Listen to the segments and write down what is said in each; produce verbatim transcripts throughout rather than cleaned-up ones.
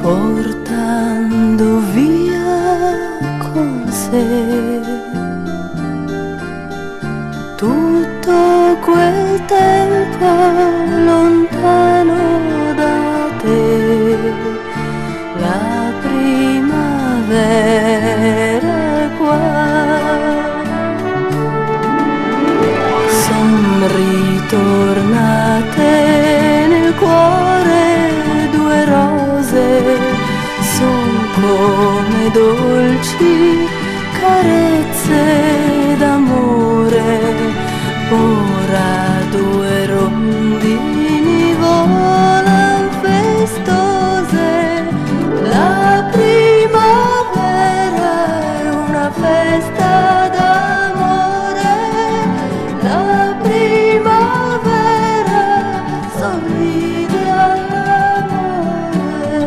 portando via con sé tutto quel tempo lontano da te. La primavera è qua, son ritornate nel cuore due rose, son come dolci carezze d'amore. Ora due rondini volan festose, la primavera è una festa d'amore, la primavera sorride all'amore.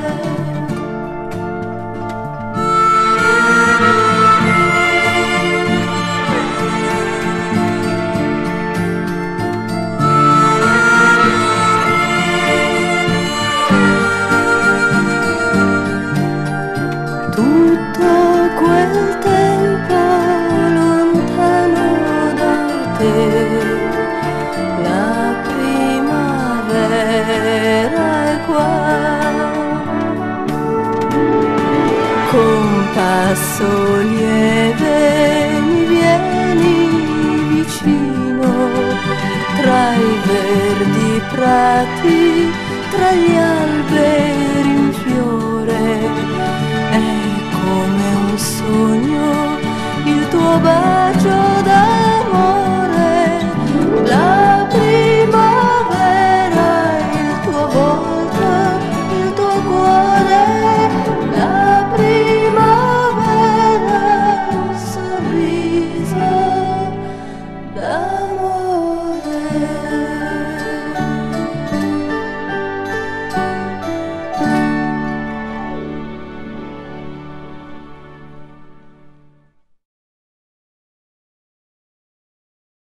Tutto quel tempo lontano da te, la primavera è qua, con passo lieve mi vieni vicino, tra i verdi prati, tra gli alberi